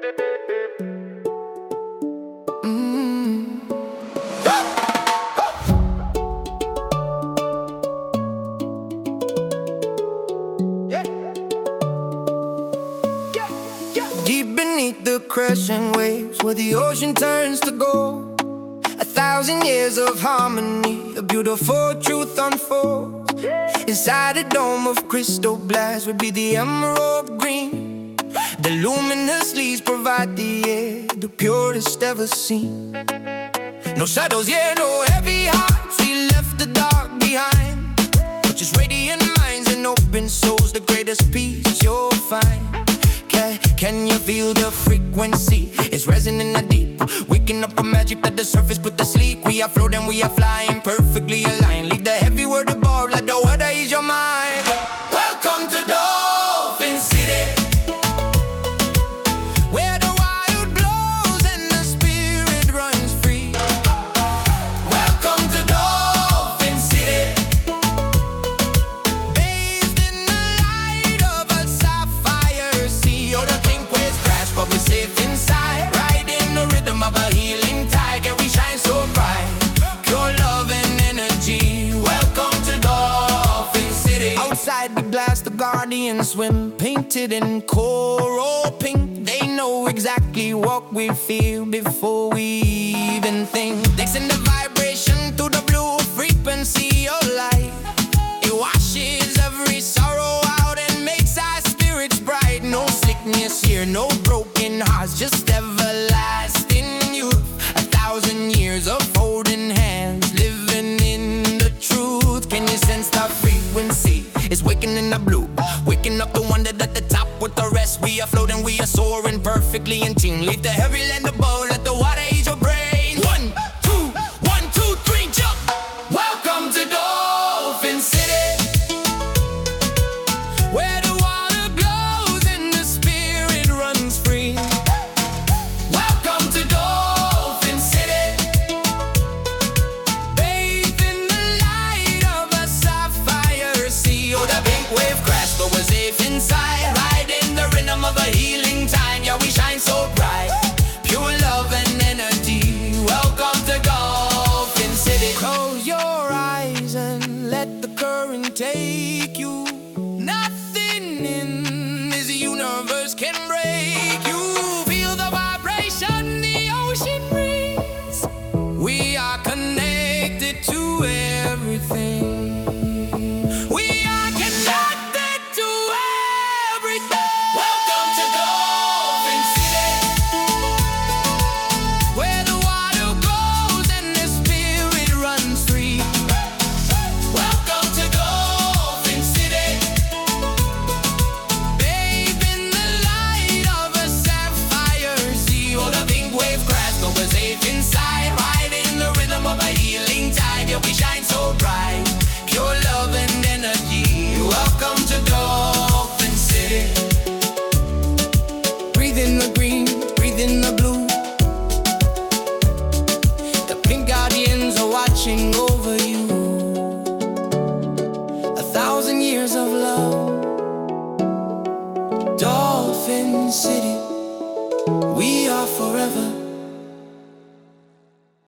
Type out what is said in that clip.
Deep beneath the crashing waves, where the ocean turns to gold, 1,000 years of harmony, a beautiful truth unfolds. Inside a dome of crystal glass would be the emerald green. The luminous leaves provide the air, the purest ever seen. No shadows, yeah, no heavy hearts, we left the dark behind. Just radiant minds and open souls, the greatest peace you'll find. Can you feel the frequency? It's resonant deep, waking up a magic that the surface put to sleep. We are floating, we are flying, perfectly aligned. Leave the heavy word above, let the water ease your mind. Welcome to Dolphin City, where the wild blows and the spirit runs free. Welcome to Dolphin City, bathed in the light of a sapphire sea. Oh, the king quest crash, but we're safe inside, riding the rhythm of a healing tide. Yeah, we shine so bright, pure love and energy. Welcome to Dolphin City. Outside the glass, the guardians swim, painted in coral pink. They know exactly what we feel before we even think. They send the vibration to the blue frequency of light. It washes every sorrow out and makes our spirits bright. No sickness here, no broken hearts, just everlasting youth. 1,000 years of holding hands, living in the truth. Can you sense the frequency? It's waking in the blue, waking up the one that at the top with the rest. We are floating, we are soaring, perfectly in tune. Leave the heavy land above, let